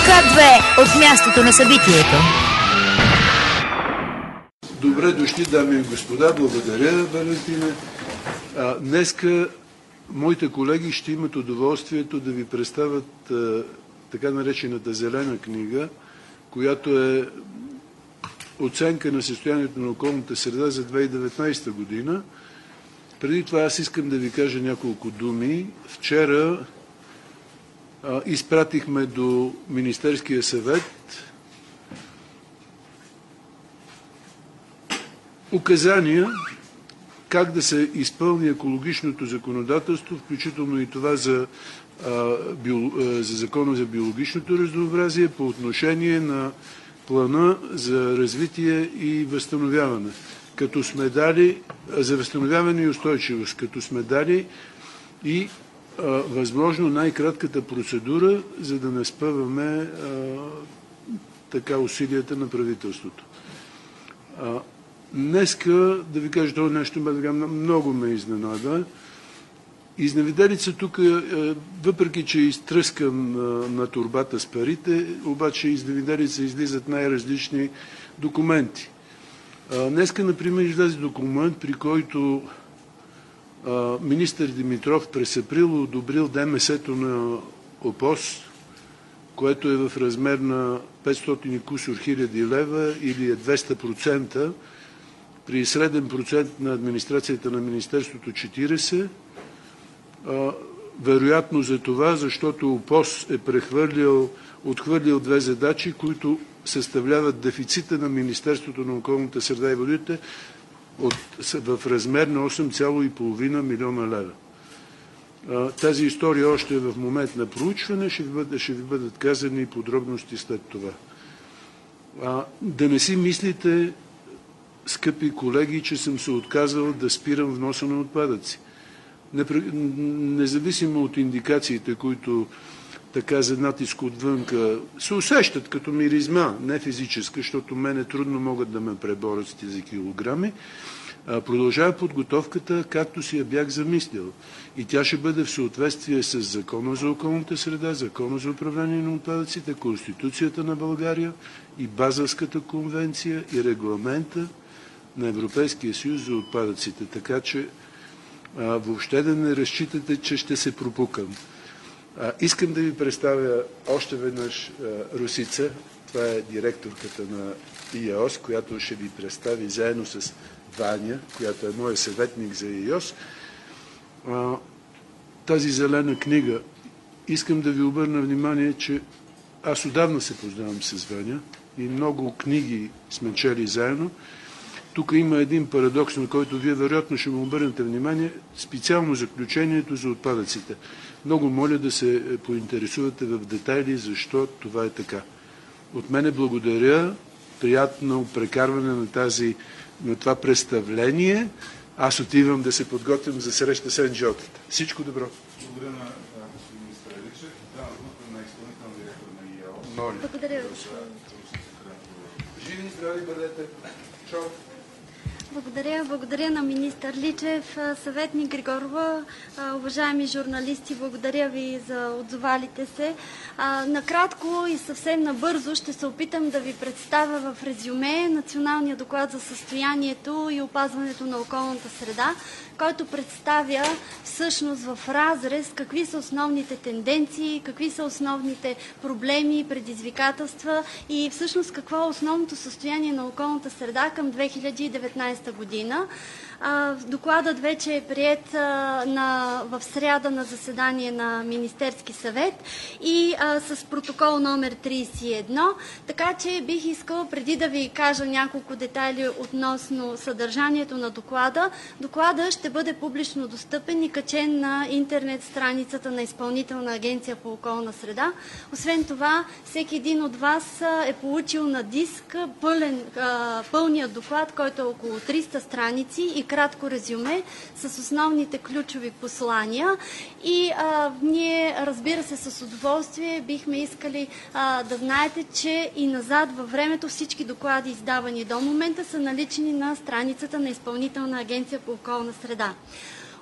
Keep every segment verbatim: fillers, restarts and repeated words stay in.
Х две от мястото на събитието. Добре дошли, дами и господа. Благодаря, Валентина. А, днеска моите колеги ще имат удоволствието да ви представят а, така наречената зелена книга, която е оценка на състоянието на околната среда за две хиляди и деветнадесета година. Преди това аз искам да ви кажа няколко думи. Вчера а, изпратихме до Министерския съвет указания как да се изпълни екологичното законодателство, включително и това за, а, био, а, за закона за биологичното разнообразие по отношение на плана за развитие и възстановяване, като сме дали за възстановяване и устойчивост, като сме дали и а, възможно най-кратката процедура, за да не спъваме а, така усилията на правителството. А, Днеска, да ви кажа това нещо, много ме изненада. Изневиделица тук, въпреки че изтръскам на турбата с парите, обаче изневиделица излизат най-различни документи. Днеска, например, излезе документ, при който министър Димитров през април одобрил ДМС-то на ОПОС, което е в размер на петстотин и кусур хиляди лева или е двеста процента, при среден процент на администрацията на Министерството четиридесет. А, вероятно за това, защото ОПОС е прехвърлил, отхвърлил две задачи, които съставляват дефицита на Министерството на околната среда и водите от, в размер на осем цяло и пет милиона лева. А, тази история още е в момент на проучване, ще ви, бъде, ще ви бъдат казани подробности след това. А, да не си мислите, скъпи колеги, че съм се отказал да спирам вноса на отпадъци. Независимо от индикациите, които така за натиск отвънка се усещат като миризма, не физическа, защото мене трудно могат да ме преборят с тези килограми, продължава подготовката, както си я бях замислил. И тя ще бъде в съответствие с Закона за околната среда, Закона за управление на отпадъците, Конституцията на България и Базелската конвенция и регламента на Европейския съюз за отпадъците. Така че а, въобще да не разчитате, че ще се пропукам. А, искам да ви представя още веднъж а, Русица. Това е директорката на ИАОС, която ще ви представи заедно с Ваня, която е моя съветник за ИАОС. А, тази зелена книга, искам да ви обърна внимание, че аз отдавна се познавам с Ваня и много книги сме чели заедно. Тук има един парадокс, на който вие вероятно ще му обърнете внимание, специално заключението за отпадъците. Много моля да се поинтересувате в детайли, защо това е така. От мене благодаря, приятно прекарване на, тази, на това представление. Аз отивам да се подготвям за среща с енджиотата. Всичко добро. Благодаря на господин министър Еличев. Давам думата на изпълнителен директор на ИАОС. Моля. Благодаря. Живи и здрави бъдете. Чао. Благодаря. Благодаря на министър Личев, съветник Григорова, уважаеми журналисти, благодаря ви за отзовалите се. Накратко и съвсем набързо ще се опитам да ви представя в резюме Националния доклад за състоянието и опазването на околната среда, който представя всъщност в разрез какви са основните тенденции, какви са основните проблеми, предизвикателства и всъщност какво е основното състояние на околната среда към две хиляди и деветнадесета година. Докладът вече е приет на, в сряда на заседание на Министерски съвет и а, с протокол номер тридесет и едно, така че бих искала преди да ви кажа няколко детайли относно съдържанието на доклада. Докладът ще бъде публично достъпен и качен на интернет страницата на Изпълнителна агенция по околна среда. Освен това, всеки един от вас е получил на диск пълен, а, пълният доклад, който е около триста страници и кратко резюме с основните ключови послания. И а, ние, разбира се, с удоволствие бихме искали а, да знаете, че и назад във времето всички доклади, издавани до момента, са налични на страницата на Изпълнителна агенция по околна среда.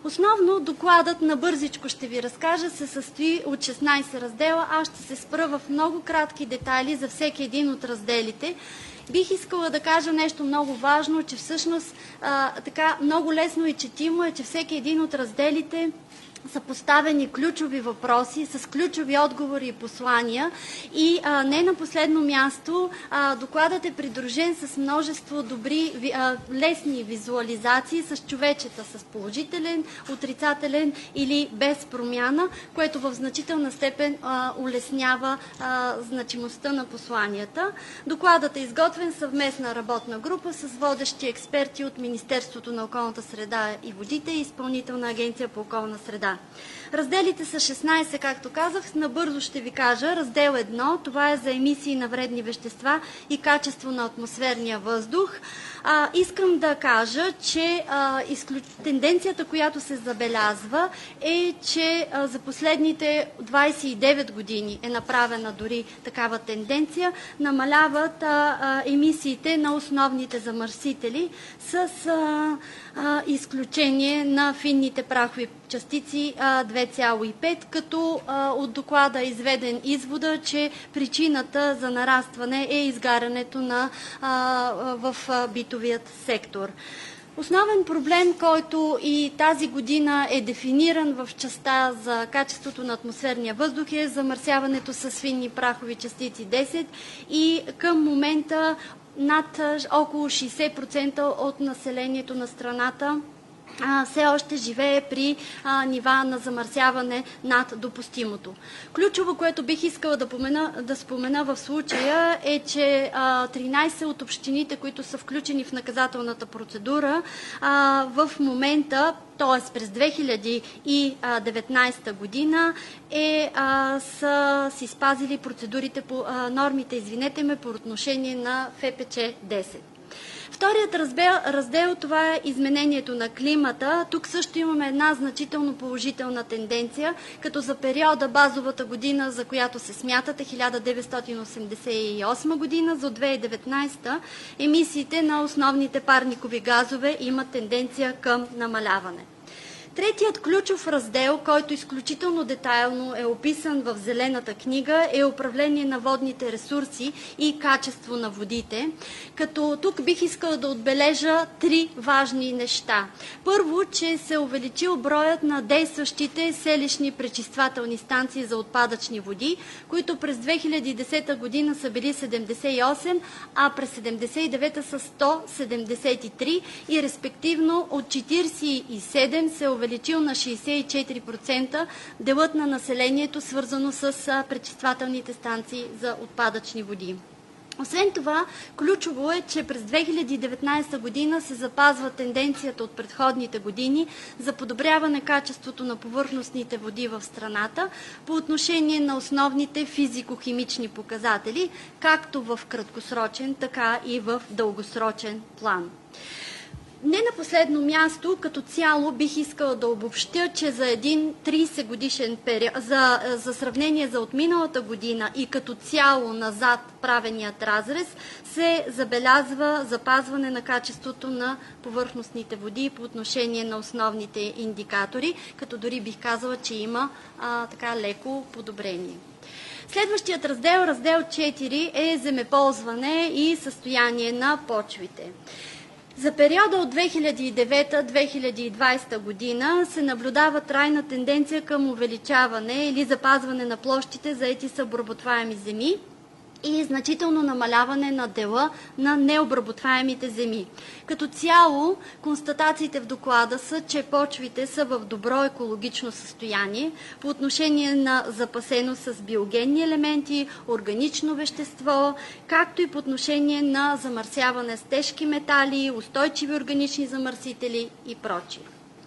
Основно докладът, набързичко ще ви разкажа, се състои от шестнайсет раздела. Аз ще се спра в много кратки детайли за всеки един от разделите. Бих искала да кажа нещо много важно, че всъщност а, така много лесно и четимо е, че всеки един от разделите са поставени ключови въпроси с ключови отговори и послания и а, не на последно място а, докладът е придружен с множество добри, а, лесни визуализации с човечета, с положителен, отрицателен или без промяна, което в значителна степен а, улеснява а, значимостта на посланията. Докладът е изготвен съвместна работна група с водещи експерти от Министерството на околната среда и водите и Изпълнителна агенция по околна среда. Разделите са шестнайсет, както казах, набързо ще ви кажа. Раздел едно, това е за емисии на вредни вещества и качество на атмосферния въздух. А, искам да кажа, че а, изключ... тенденцията, която се забелязва е, че а, за последните двайсет и девет години е направена дори такава тенденция, намаляват а, а, емисиите на основните замърсители с а, а, изключение на финните прахови частици а, две цяло и пет, като а, от доклада е изведен извода, че причината за нарастване е изгарянето на, а, в а, битовият сектор. Основен проблем, който и тази година е дефиниран в частта за качеството на атмосферния въздух, е замърсяването с финни прахови частици десет и към момента над около шейсет процента от населението на страната все още живее при а, нива на замърсяване над допустимото. Ключово, което бих искала да, помена, да спомена в случая е, че а, тринайсет от общините, които са включени в наказателната процедура, а, в момента, т.е. през две хиляди и деветнайсета година, е, а, са си спазили процедурите по а, нормите, извинете ме, по отношение на Ф П Ч десет. Вторият раздел, раздел това е изменението на климата. Тук също имаме една значително положителна тенденция, като за периода базовата година, за която се смятате, хиляда деветстотин осемдесет и осма година, за две хиляди и деветнайсета, емисиите на основните парникови газове имат тенденция към намаляване. Третият ключов раздел, който изключително детайлно е описан в Зелената книга, е управление на водните ресурси и качество на водите, като тук бих искала да отбележа три важни неща. Първо, че се увеличил броят на действащите селищни пречиствателни станции за отпадъчни води, които през две хиляди и десета година са били седемдесет и осем, а през седемдесет и девета са сто седемдесет и три и респективно от четирийсет и седем се увеличил увеличил на шейсет и четири процента делът на населението, свързано с пречиствателните станции за отпадъчни води. Освен това, ключово е, че през две хиляди и деветнайсета година се запазва тенденцията от предходните години за подобряване качеството на повърхностните води в страната по отношение на основните физико-химични показатели, както в краткосрочен, така и в дългосрочен план. Не на последно място, като цяло бих искала да обобщя, че за един трийсет годишен период, за, за сравнение за отминалата година и като цяло назад правеният разрез, се забелязва запазване на качеството на повърхностните води по отношение на основните индикатори, като дори бих казала, че има а, така леко подобрение. Следващият раздел, раздел четири, е земеползване и състояние на почвите. За периода от две хиляди и девета до две хиляди и двайсета година се наблюдава трайна тенденция към увеличаване или запазване на площите заети с обработваеми земи и значително намаляване на дела на необработваемите земи. Като цяло, констатациите в доклада са, че почвите са в добро екологично състояние по отношение на запасеност с биогенни елементи, органично вещество, както и по отношение на замърсяване с тежки метали, устойчиви органични замърсители и прочие.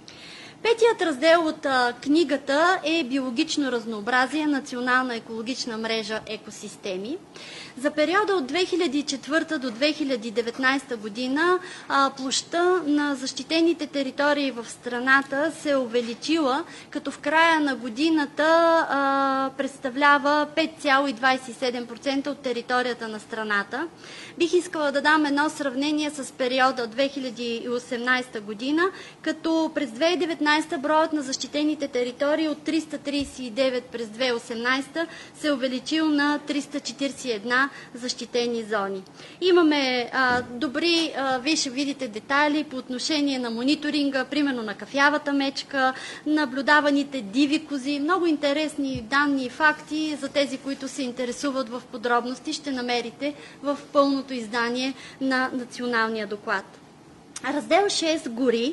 Петият раздел от а, книгата е биологично разнообразие, национална екологична мрежа екосистеми. За периода от две хиляди и четвърта до две хиляди и деветнайсета година а, площта на защитените територии в страната се е увеличила, като в края на годината а, представлява пет цяло двайсет и седем процента от територията на страната. Бих искала да дам едно сравнение с периода от две хиляди и осемнайсета година, като през две хиляди и деветнайсета деветнадесета броят на защитените територии от триста тридесет и девет през две хиляди и осемнадесета се е увеличил на триста четиридесет и една защитени зони. Имаме а, добри, а, вие ще видите детайли по отношение на мониторинга, примерно на кафявата мечка, наблюдаваните диви кози, много интересни данни и факти за тези, които се интересуват в подробности, ще намерите в пълното издание на националния доклад. Раздел шест гори.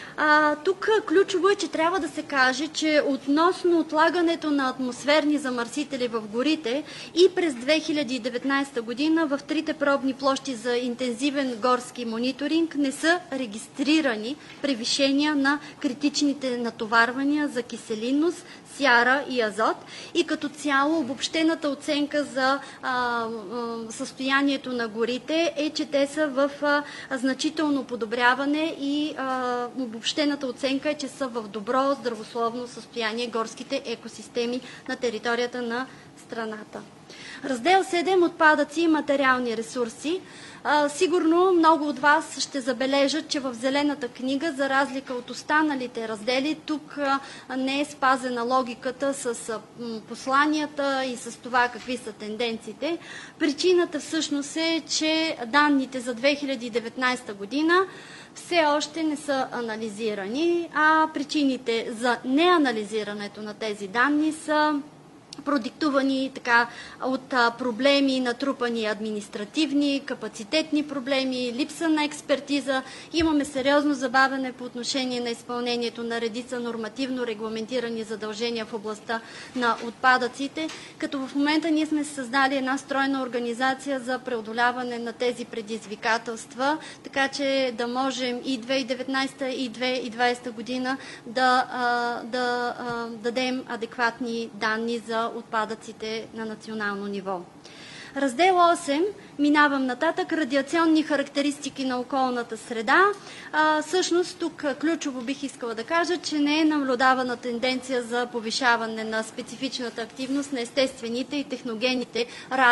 А, тук ключово е, че трябва да се каже, че относно отлагането на атмосферни замърсители в горите и през две хиляди и деветнадесета година в трите пробни площи за интензивен горски мониторинг не са регистрирани превишения на критичните натоварвания за киселинност, сяра и азот, и като цяло обобщената оценка за а, а, състоянието на горите е, че те са в а, значително подобряване и а, обобщената оценка е, че са в добро здравословно състояние горските екосистеми на територията на страната. Раздел седем отпадъци и материални ресурси. А, сигурно много от вас ще забележат, че в Зелената книга, за разлика от останалите раздели, тук а, не е спазена логиката с а, посланията и с това какви са тенденциите. Причината всъщност е, че данните за две хиляди и деветнадесета година все още не са анализирани, а причините за неанализирането на тези данни са продиктувани така от а, проблеми, натрупани административни, капацитетни проблеми, липса на експертиза. Имаме сериозно забавяне по отношение на изпълнението на редица нормативно регламентирани задължения в областта на отпадъците, като в момента ние сме създали една стройна организация за преодоляване на тези предизвикателства, така че да можем и две хиляди и деветнадесета и две хиляди и двадесета година да, а, да а, дадем адекватни данни за отпадъците на национално ниво. Раздел осем, минавам нататък, радиационни характеристики на околната среда. А, всъщност тук ключово бих искала да кажа, че не е наблюдавана тенденция за повишаване на специфичната активност на естествените и техногенните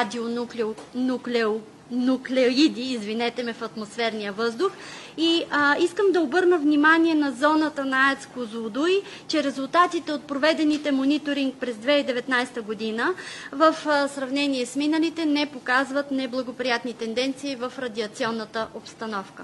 радионуклео нуклеиди, извинете ме, в атмосферния въздух. И а, искам да обърна внимание на зоната на АЕЦ Козлодуй, че резултатите от проведените мониторинг през две хиляди и деветнадесета година в а, сравнение с миналите не показват неблагоприятни тенденции в радиационната обстановка.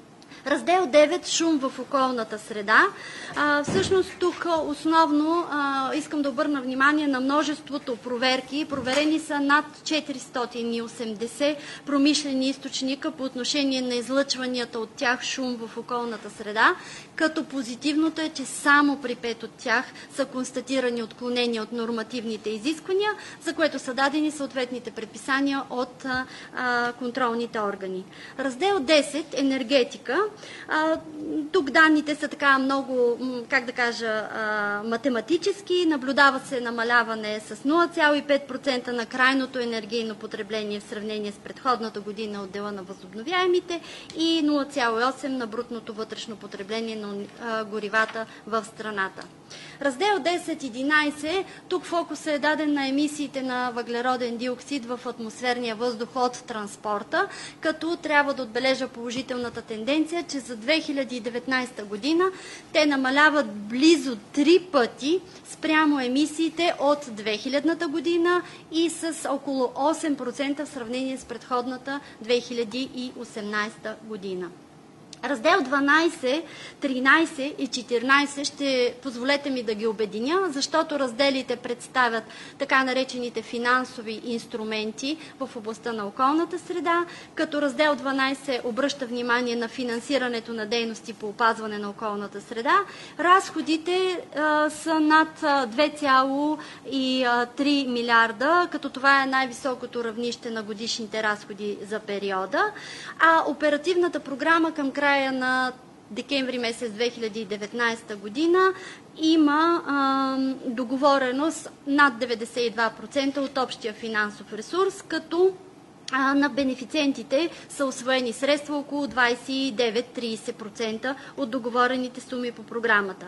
Раздел девет – шум в околната среда. А, всъщност тук основно а, искам да обърна внимание на множеството проверки. Проверени са над четиристотин и осемдесет промишлени източника по отношение на излъчванията от тях шум в околната среда, като позитивното е, че само при пет от тях са констатирани отклонения от нормативните изисквания, за което са дадени съответните предписания от а, а, контролните органи. Раздел десет – енергетика. А, тук данните са така много, как да кажа, а, математически. Наблюдава се намаляване с нула цяло и пет процента на крайното енергийно потребление в сравнение с предходната година от дела на възобновяемите и нула цяло и осем процента на брутното вътрешно потребление на а, горивата в страната. Раздел десет единадесет, тук фокусът е даден на емисиите на въглероден диоксид в атмосферния въздух от транспорта, като трябва да отбележа положителната тенденция, че за две хиляди и деветнадесета година те намаляват близо три пъти спрямо емисиите от две хилядната година и с около осем процента в сравнение с предходната две хиляди и осемнадесета година. Раздел дванадесет, тринадесет и четиринадесет ще позволете ми да ги обединя, защото разделите представят така наречените финансови инструменти в областта на околната среда, като раздел дванадесет обръща внимание на финансирането на дейности по опазване на околната среда. Разходите а, са над две цяло и три милиарда, като това е най-високото равнище на годишните разходи за периода, а оперативната програма към края на декември месец две хиляди и деветнадесета година има а, договореност над деветдесет и два процента от общия финансов ресурс, като а, на бенефициентите са усвоени средства около двадесет и девет до тридесет процента от договорените суми по програмата.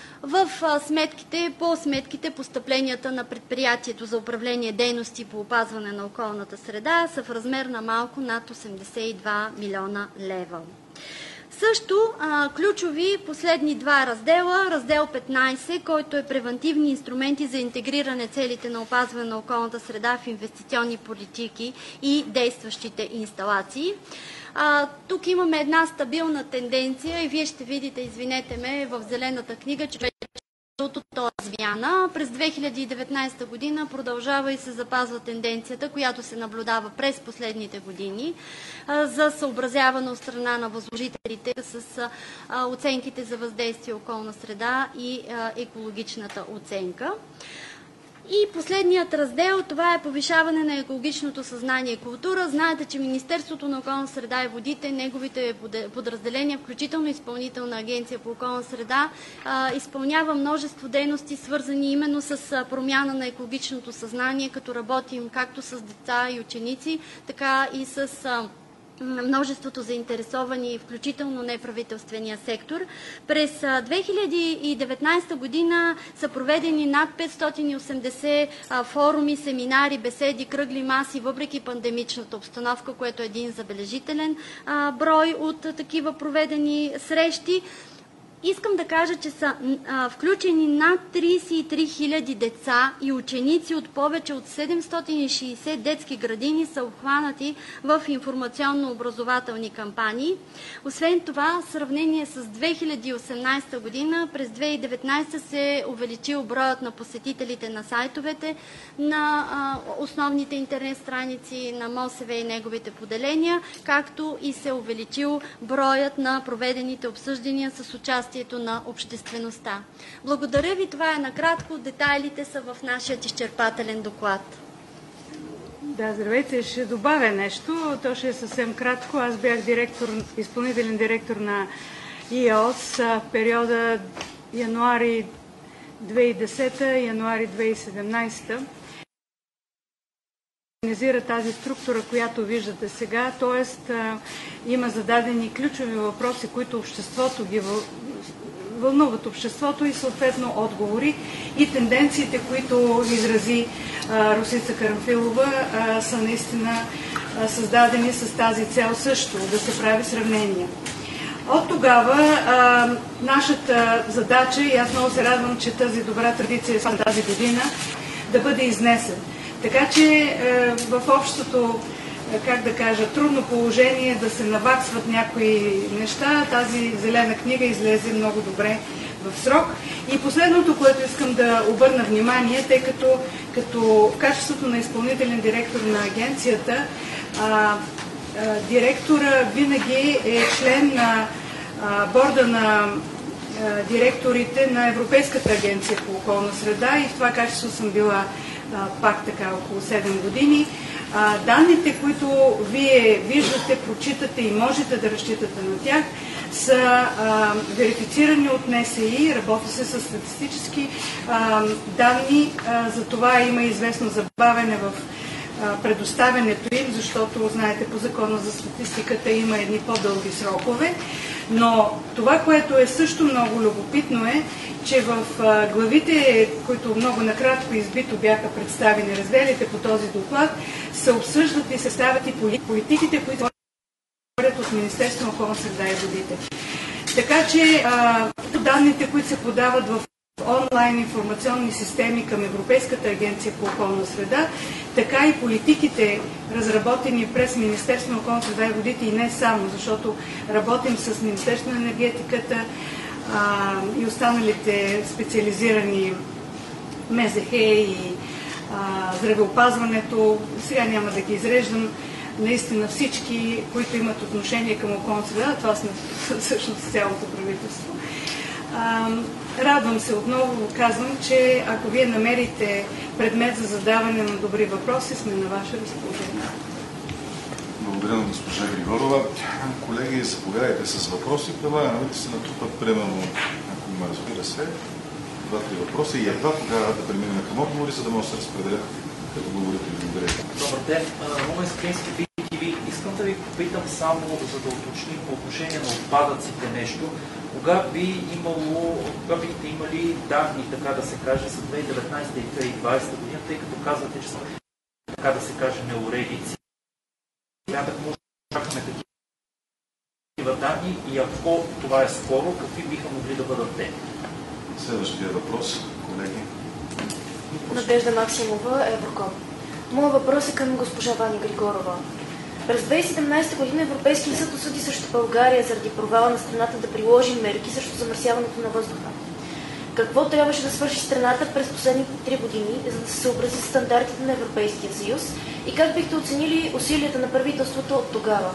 В сметките, по сметките постъпленията на предприятието за управление дейности по опазване на околната среда са в размер на малко над осемдесет и два милиона лева. Също а, ключови последни два раздела. Раздел петнайсет, който е превентивни инструменти за интегриране целите на опазване на околната среда в инвестиционни политики и действащите инсталации. А, тук имаме една стабилна тенденция и вие ще видите, извинете ме, в Зелената книга, че то е звяна. През две хиляди и деветнайсета година продължава и се запазва тенденцията, която се наблюдава през последните години а, за съобразяване от страна на възложителите с а, оценките за въздействие околна среда и а, екологичната оценка. И последният раздел, това е повишаване на екологичното съзнание и култура. Знаете, че Министерството на околна среда и водите, неговите подразделения, включително Изпълнителна агенция по околна среда, изпълнява множество дейности, свързани именно с промяна на екологичното съзнание, като работим както с деца и ученици, така и с множеството заинтересовани, включително неправителствения сектор. През две хиляди и деветнайсета година са проведени над петстотин и осемдесет форуми, семинари, беседи, кръгли маси, въпреки пандемичната обстановка, което е един забележителен брой от такива проведени срещи. Искам да кажа, че са а, включени над трийсет и три хиляди деца и ученици от повече от седемстотин и шейсет детски градини са обхванати в информационно-образователни кампании. Освен това, в сравнение с две хиляди и осемнайсета година, през две хиляди и деветнайсета се увеличил броят на посетителите на сайтовете на а, основните интернет страници на МОСВ и неговите поделения, както и се увеличил броят на проведените обсъждания с участие на обществеността. Благодаря ви, това е накратко. Детайлите са в нашия изчерпателен доклад. Да, здравейте, ще добавя нещо. То ще е съвсем кратко. Аз бях директор, изпълнителен директор на И Е О С в периода януари две хиляди и десета, януари две хиляди и седемнайсета. Организира тази структура, която виждате сега, т.е. има зададени ключови въпроси, които обществото ги вълнуват обществото и съответно отговори и тенденциите, които изрази а, Росица Карамфилова, а, са наистина а, създадени с тази цел също, да се прави сравнение. От тогава а, нашата задача, и аз много се радвам, че тази добра традиция е тази година, да бъде изнесен. Така че е, в общото, как да кажа, трудно положение да се наваксват някои неща, тази зелена книга излезе много добре в срок. И последното, което искам да обърна внимание, тъй като, като в качеството на изпълнителен директор на агенцията, а, а, директора винаги е член на а, борда на а, директорите на Европейската агенция по околна среда и в това качество съм била пак така около седем години. А, данните, които вие виждате, прочитате и можете да разчитате на тях, са а, верифицирани от Н С И, работи се с статистически а, данни, а, за това има известно забавене в а, предоставянето им, защото, знаете, по закона за статистиката има едни по-дълги срокове, но това, което е също много любопитно е, че в главите, които много накратко избито бяха представени, разделите по този доклад, се обсъждат и се ставят и политиките, които говорят от Министерството на околна среда и водите. Така че а, данните, които се подават в онлайн информационни системи към Европейската агенция по околна среда, така и политиките, разработени през Министерството на околна среда и водите и не само, защото работим с Министерството на енергетиката, А, и останалите специализирани М З Х и а, здравеопазването. Сега няма да ги изреждам. Наистина всички, които имат отношение към околната среда, това сме всъщност цялото правителство. А, радвам се отново, казвам, че ако вие намерите предмет за задаване на добри въпроси, сме на ваше разположение. Благодаря на госпожа Григорова. Колеги, заповядайте с въпроси. Предлагаме да се натрупат примерно, ако има, разбира се, два-три въпроса и едва тогава да преминем към отговори, за да може да се разпределят като говорите. Благодаря. Добър ден. Моят Скрински Би Ти Ви. Искам да ви попитам само, за да уточним по отношение на отпадъците нещо. Кога би имало, кога бихте имали данни, така да се каже, за две хиляди и деветнайсета и две хиляди и двадесета година, тъй като казвате, че са, така да се каже, неуредици. Смятах, може да чакаме такива такива данни и ако това е скоро, какви биха могли да бъдат те? Следващия въпрос, колеги. Надежда Максимова, Евроком. Моят въпрос е към госпожа Ваня Григорова. През две хиляди и седемнадесета година Европейския съд осъди срещу България заради провала на страната да приложи мерки срещу замърсяването на въздуха. Какво трябваше да свърши страната през последните три години, за да се съобрази с стандартите на Европейския съюз и как бихте оценили усилията на правителството от тогава?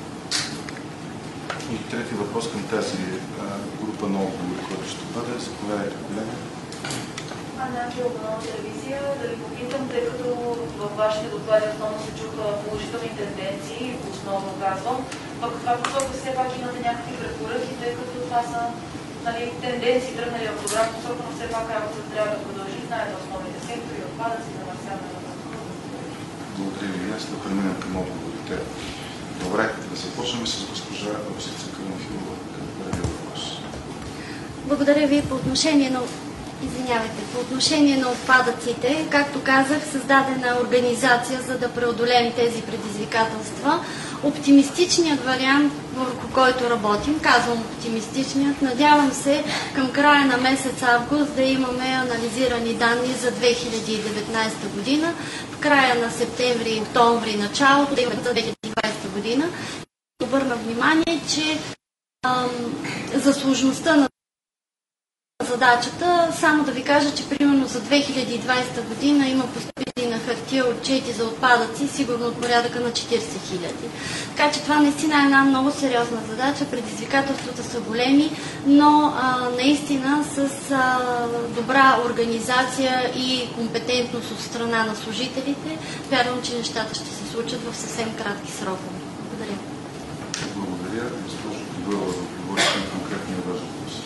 И трети въпрос към тази група на отговори, който ще бъде. Заповядайте, колега. Ана Ангелова, нова телевизия. Да ви попитам, тъй като във вашите доклади основно се чуха положителни тенденции, основно казвам, в каква посока все пак имате някакви препоръки, тъй като това са нали, тенденции, тръгнали в програма посока, но все пак работата трябва да продължи. Знаете основните сектори, отпадъци, замърсяване на въздуха. Благодаря ви. Аз да преминем към отговорите. Добре, да започнем с госпожа Росица Карамфилова. Първият въпрос. Благодаря ви по отношение на Извинявайте, по отношение на отпадъците, както казах, създадена организация, за да преодолеем тези предизвикателства. Оптимистичният вариант, върху който работим, казвам оптимистичният, надявам се към края на месец август да имаме анализирани данни за две хиляди и деветнадесета година, в края на септември и октомври началото да имаме за две хиляди и двадесета година. Обърна внимание, че ам, за сложността на задачата, само да ви кажа, че примерно за две хиляди и двадесета година има постъпили на хартия отчети за отпадъци, сигурно от порядъка на четиридесет хиляди. Така че това наистина е една много сериозна задача, предизвикателствата са големи, но а, наистина с а, добра организация и компетентност от страна на служителите, вярвам, че нещата ще се случат в съвсем кратки срокове. Благодаря. Благодаря. Госпожо Кибова, да отговорите на конкретния въпрос.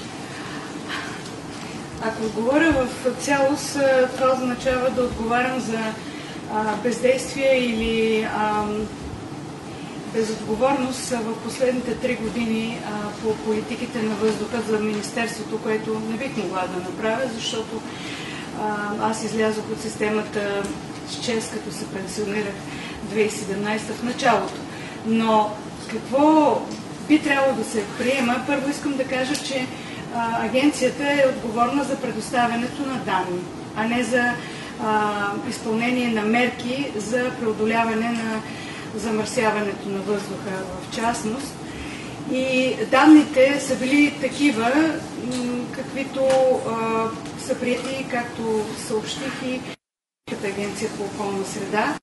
Ако отговоря в цялост, това означава да отговарям за а, бездействие или а, безотговорност в последните три години а, по политиките на въздуха за Министерството, което не бих могла да направя, защото а, аз излязох от системата с чест, като се пенсионирах две хиляди и седемнадесета в началото. Но какво би трябвало да се приема? Първо искам да кажа, че агенцията е отговорна за предоставянето на данни, а не за а, изпълнение на мерки за преодоляване на замърсяването на въздуха в частност. И данните са били такива, каквито а, са приети, както съобщих и агенция по околна среда,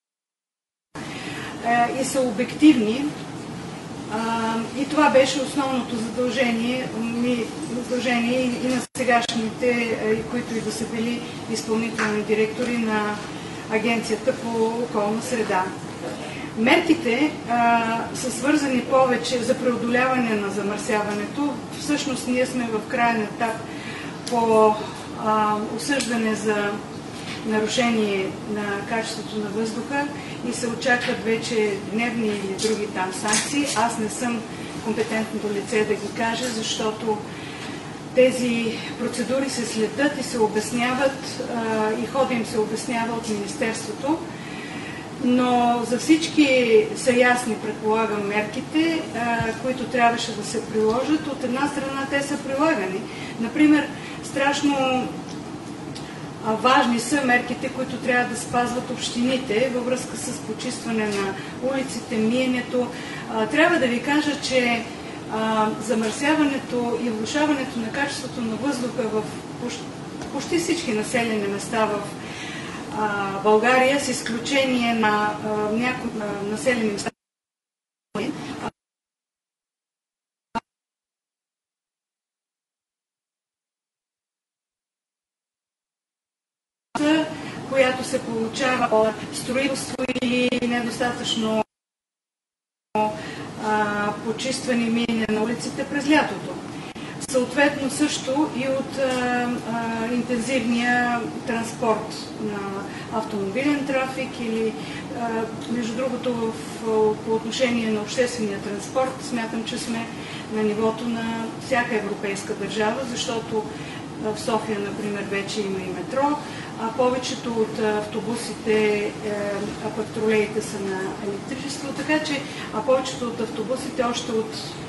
а, и са обективни. Uh, и това беше основното задължение, ми, задължение и, и на сегашните, и които и да са били изпълнителни директори на Агенцията по околна среда. Мерките uh, са свързани повече за преодоляване на замърсяването. Всъщност ние сме в крайен етап по uh, осъждане за нарушение на качеството на въздуха и се очакват вече дневни или други там санкции. Аз не съм компетентното лице да ги кажа, защото тези процедури се следят и се обясняват и хода им се обяснява от Министерството. Но за всички са ясни, предполагам, мерките, които трябваше да се приложат. От една страна те са прилагани. Например, страшно важни са мерките, които трябва да спазват общините във връзка с почистване на улиците, миенето. Трябва да ви кажа, че замърсяването и влошаването на качеството на въздуха в почти всички населени места в България, с изключение на някои населени места, която се получава от строителство или недостатъчно а, почиствани миене на улиците през лятото. Съответно също и от а, а, интензивния транспорт на автомобилен трафик или а, между другото в, по отношение на обществения транспорт смятам, че сме на нивото на всяка европейска държава, защото в София, например, вече има и метро, а повечето от автобусите, а пък тролеите са на електричество, така че а повечето от автобусите още от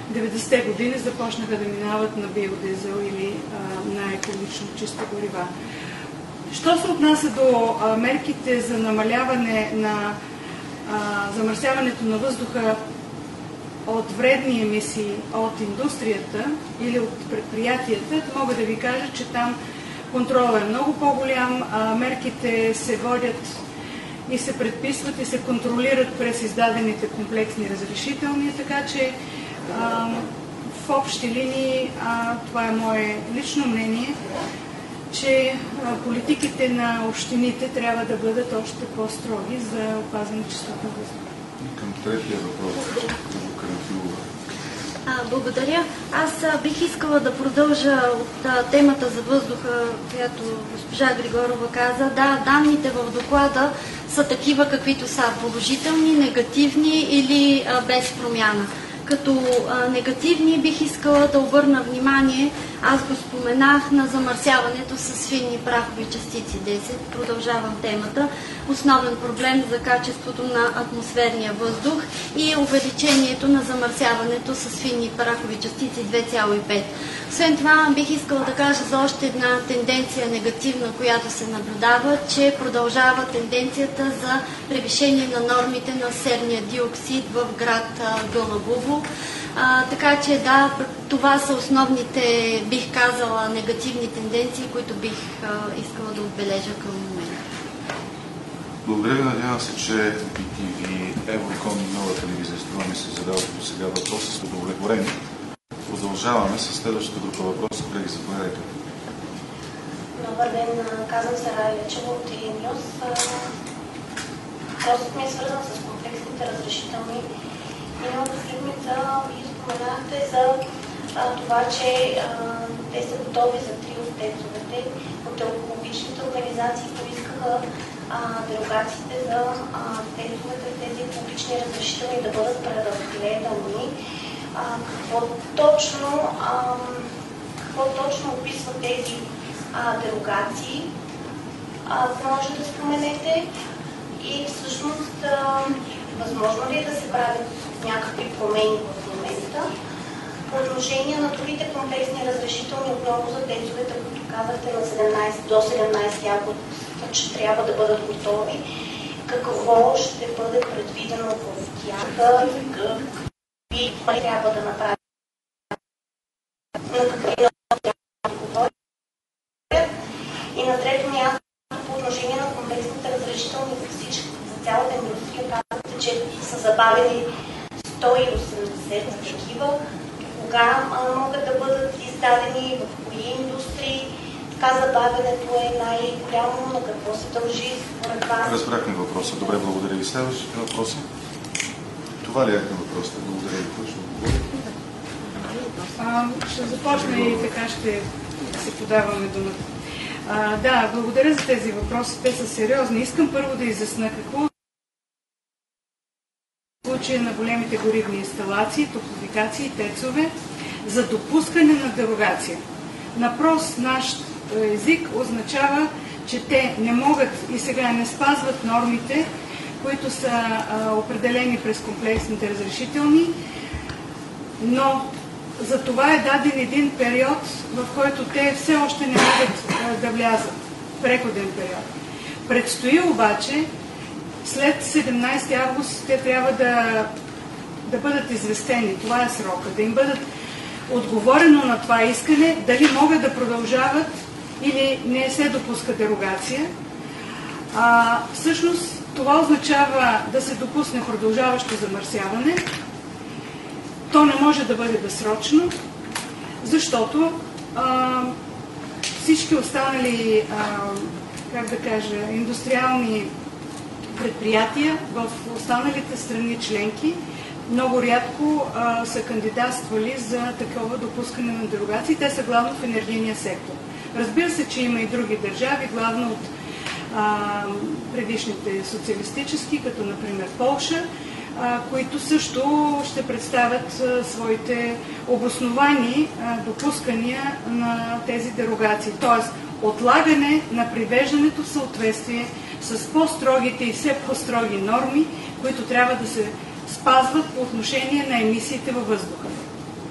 деветдесетте години започнаха да минават на биодизел или а, на екологично чисти горива. Що се отнася до а, мерките за намаляване на а, замърсяването на въздуха от вредни емисии от индустрията или от предприятията, мога да ви кажа, че там контролът е много по-голям, а мерките се водят и се предписват и се контролират през издадените комплексни разрешителни, така че а, в общи линии, а, това е мое лично мнение, че а, политиките на общините трябва да бъдат още по-строги за опазване чистотата на въздуха. Към третия въпрос, Карамфилова. Благодаря. Аз бих искала да продължа от темата за въздуха, която госпожа Григорова каза. Да, данните в доклада са такива, каквито са положителни, негативни или а, без промяна. Като а, негативни бих искала да обърна внимание, аз го споменах, на замърсяването с фини прахови частици десет. Продължавам темата. Основен проблем за качеството на атмосферния въздух и увеличението на замърсяването с фини прахови частици две цяло и пет. Освен това, бих искала да кажа за още една тенденция негативна, която се наблюдава, че продължава тенденцията за превишение на нормите на серния диоксид в град Гълъбово. А, така че да, това са основните, бих казала, негативни тенденции, които бих а, искала да отбележа към момента. Благодаря ви. Надявам се, че би ти ви Евроком и Нова телевизия с това ми се задават до сега въпроси с удовлетворени. Продължаваме с следващата група въпроси. Колеги, заповядайте. Добър ден, казвам се Рая Лечева от ей Нюс. Въпросът ми е свързан с комплексните разрешителни. Миналата седмица вие споменахте за а, това, че а, те са готови за три от тецовете. От екологичните организации поискаха дерогациите за а, тецовете, тези екологични разрешителни да бъдат преразгледани. А, какво, точно, а, какво точно описват тези а, дерогации? А, може да споменете и всъщност а, възможно ли е да се правят някакви промени в момента? По отношение на другите комплексни разрешителни отново за тецовете, които казахте на седемнайсети до седемнайсети август, че трябва да бъдат готови, какво ще бъде предвидено в тях, какви трябва да направят, на какви трябва да говорят. И на трето място, по отношение на комплексните разрешителни за всички, за цялата индустрия, казвате, че са забавени сто и осемдесет такива. Кога могат да бъдат издадени, в кои индустрии? Така забавянето е най-голямо, на какво се дължи според вас? Разбрахме въпроса. Добре, благодаря ви. Следващите въпроси. Това ли е към въпросите? Благодаря ви. Кой ще отговори? Ще започна и така ще се подаваме думата. А, да, благодаря за тези въпроси. Те са сериозни. Искам първо да изясня какво в случая на големите горивни инсталации, топлофикации, тецове за допускане на дерогация. На прост наш език означава, че те не могат и сега не спазват нормите, които са а, определени през комплексните разрешителни, но за това е даден един период, в който те все още не могат а, да влязат. Преходен период. Предстои обаче, след седемнайсети август, те трябва да, да бъдат известени. Това е срока. Да им бъдат отговорено на това искане, дали могат да продължават или не се допуска дерогация. А, всъщност това означава да се допусне продължаващо замърсяване. То не може да бъде безсрочно, защото а, всички останали, а, как да кажа, индустриални предприятия в останалите страни членки много рядко а, са кандидатствали за такова допускане на дерогации. Те са главно в енергийния сектор. Разбира се, че има и други държави, главно от а, предишните социалистически, като например Полша, а, които също ще представят а, своите обосновани а, допускания на тези дерогации. Тоест, отлагане на привеждането в съответствие с по-строгите и все по-строги норми, които трябва да се спазват по отношение на емисиите във въздуха.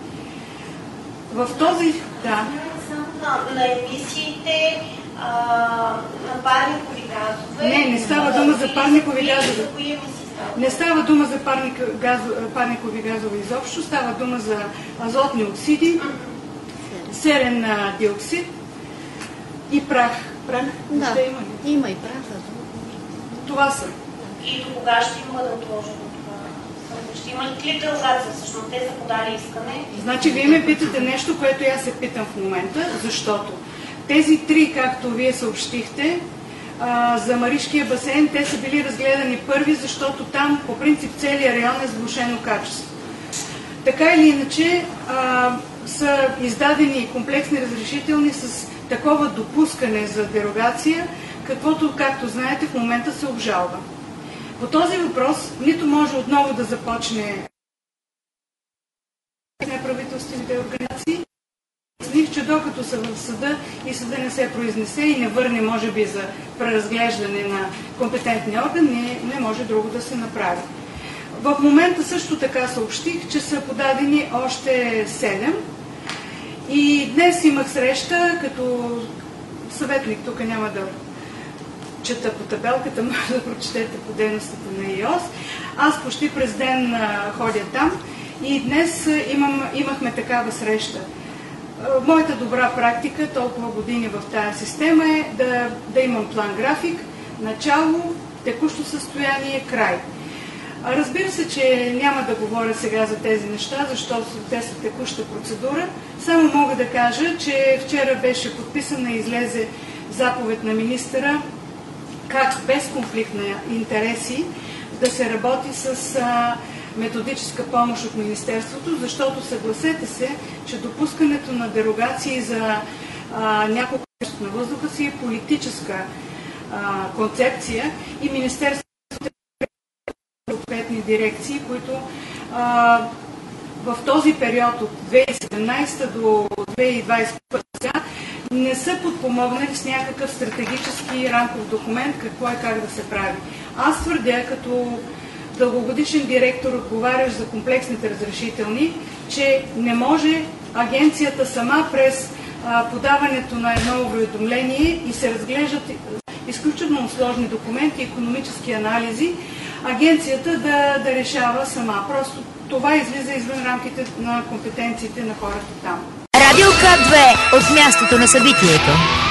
В този... Да. На, на емисиите а, на парникови газове. Не, не става дума за парникови газове. За кои емисии става? Не става дума за парник, газ, парникови газове изобщо, става дума за азотни оксиди, серен диоксид и прах. Прах? Да, Ще има ли? Има и прах. Това са. И до кога ще им бъде отложено това? Ще има ли дерогация? Всъщност те са подали искане. Значи вие ме питате нещо, което аз се питам в момента, защото тези три, както вие съобщихте, а, за Маришкия басейн, те са били разгледани първи, защото там по принцип целият район е с влошено качество. Така или иначе а, са издадени комплексни разрешителни с такова допускане за дерогация, каквото, както знаете, в момента се обжалва. По този въпрос нито може отново да започне неправителствените организации. Мислих, че докато са в съда и съда не се произнесе и не върне, може би, за преразглеждане на компетентния орган, не, не може друго да се направи. В момента също така съобщих, че са подадени още седем. И днес имах среща, като съветник, тук няма да чета по табелката, може да прочетете по дейностите на ИОС. Аз почти през ден а, ходя там и днес имам, имахме такава среща. Моята добра практика, толкова години в тази система е да, да имам план-график, начало, текущо състояние, край. Разбира се, че няма да говоря сега за тези неща, защото те са текуща процедура. Само мога да кажа, че вчера беше подписана и излезе заповед на министъра как без конфликт на интереси да се работи с а, методическа помощ от Министерството, защото съгласете се, че допускането на дерогации за а, няколко на въздуха си е политическа а, концепция и Министерството съответни дирекции, които а, в този период от две хиляди и седемнадесета до две хиляди и двадесет и първа не са подпомогнали с някакъв стратегически рамков документ какво е как да се прави. Аз твърдя, като дългогодишен директор, отговарящ за комплексните разрешителни, че не може агенцията сама през а, подаването на едно уведомление и се разглеждат изключително сложни документи, икономически анализи, агенцията да, да решава сама. Просто това излиза извън рамките на компетенциите на хората там. Радио К две от мястото на събитието.